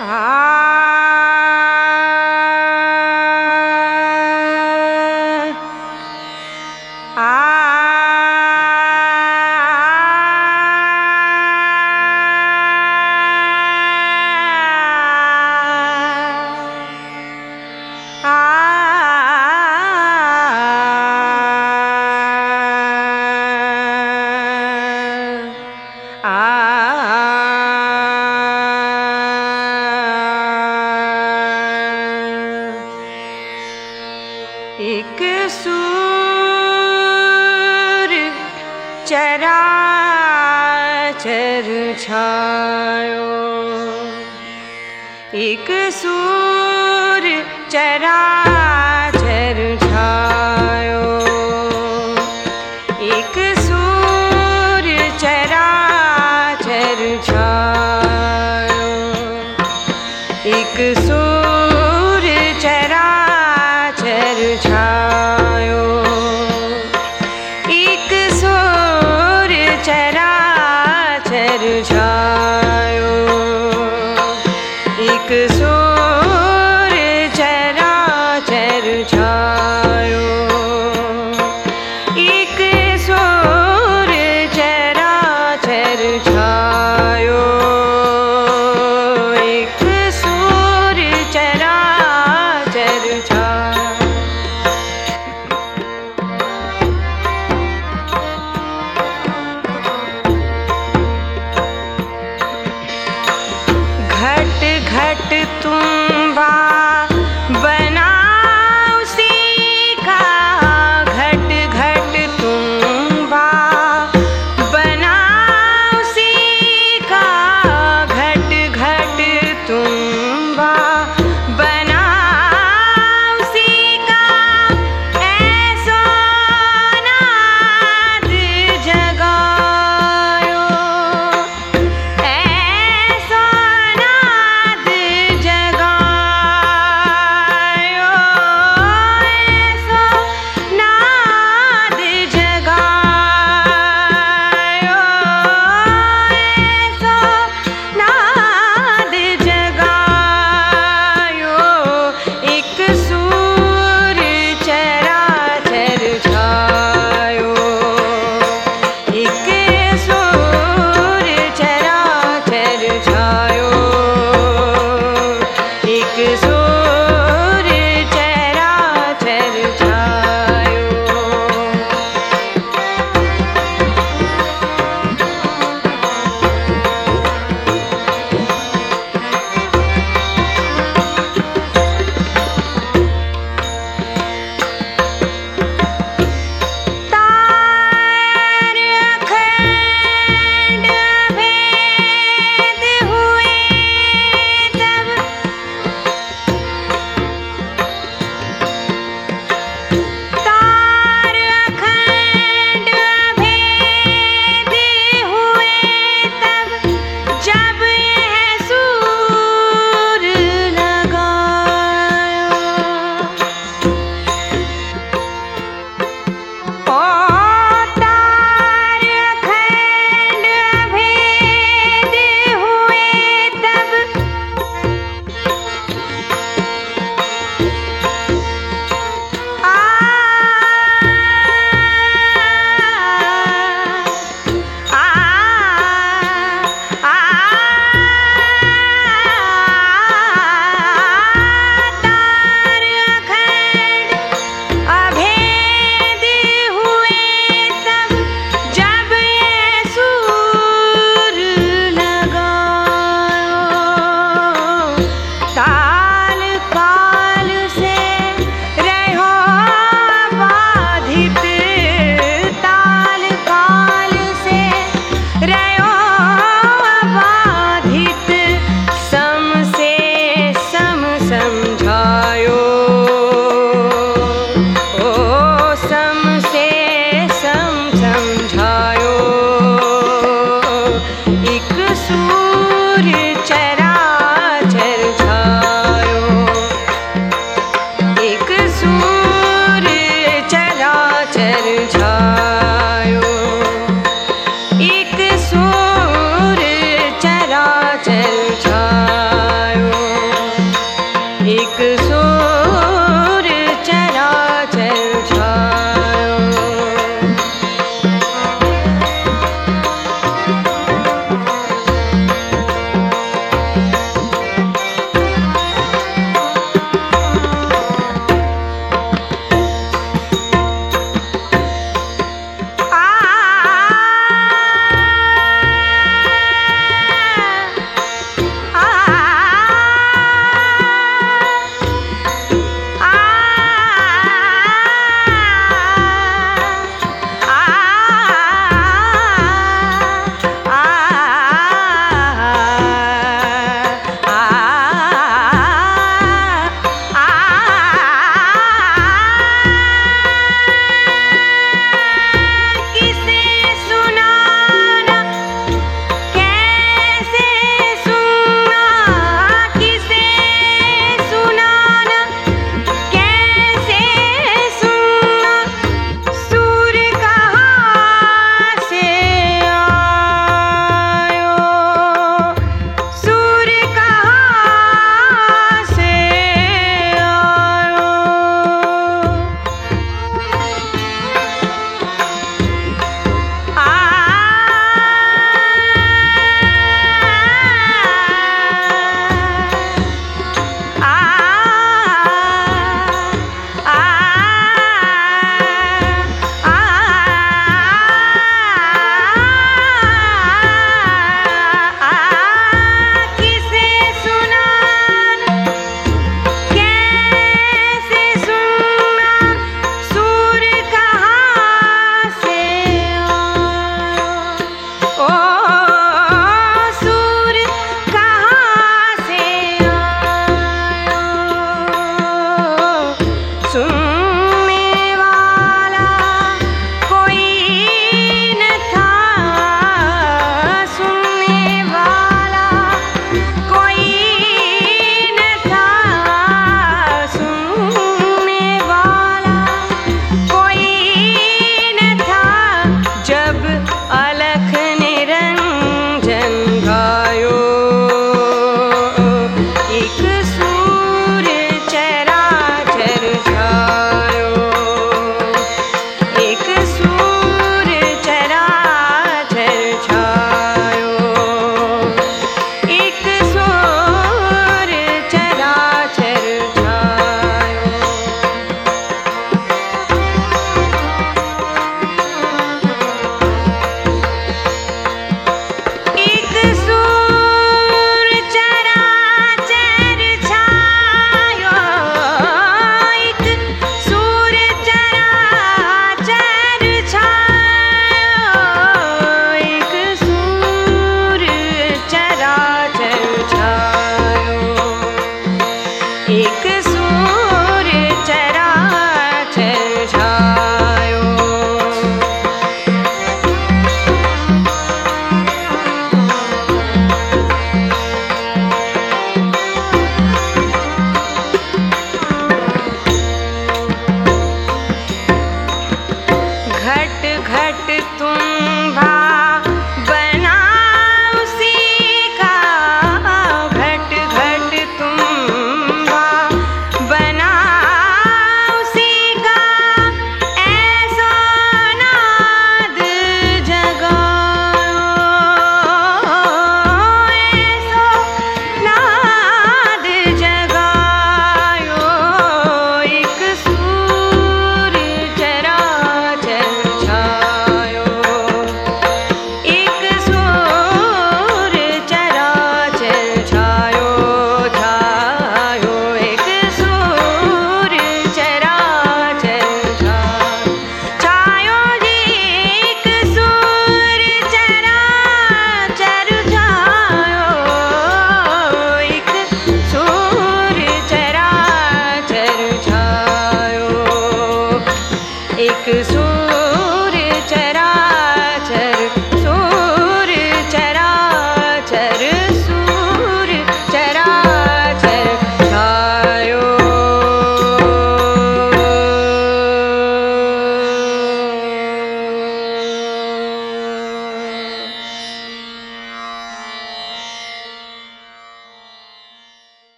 एक सूर चराचर छायो, एक सूर चराचर छायो, एक सूर चराचर छायो, एक सूर चराचर छायो, एक सूर चराचर छायो, एक सूर चराचर छायो, एक सूर चराचर छायो, एक सूर चराचर छायो। घट घट तुम्बा बना उसी का, घट घट तुम्बा बना उसी का, घट घट तुम्बा बना उसी का, ऐसो नाद जगायो, ऐसो नाद जगायो, ऐसो नाद जगायो, ऐसो नाद जगायो, एक सूर चराचर छायो, एक सूर चराचर छायो, एक सूर चराचर छायो। तार अखंड भेद हुए तब, तार अखंड भेद हुए तब, जब यह सूर लगायो, ओ तार अखंड भेद हुए तब, आ आ आ तार अखंड अभेद हुए तब, जब ये सूर लगायो, ताल काल से रहो बाधित, ताल काल से रहो बाधित, सम से सम समझायो, ओ सम से सम समझायो, एक सूर चराचर छायो, एक सूर चराचर छायो, एक सूर चराचर छायो।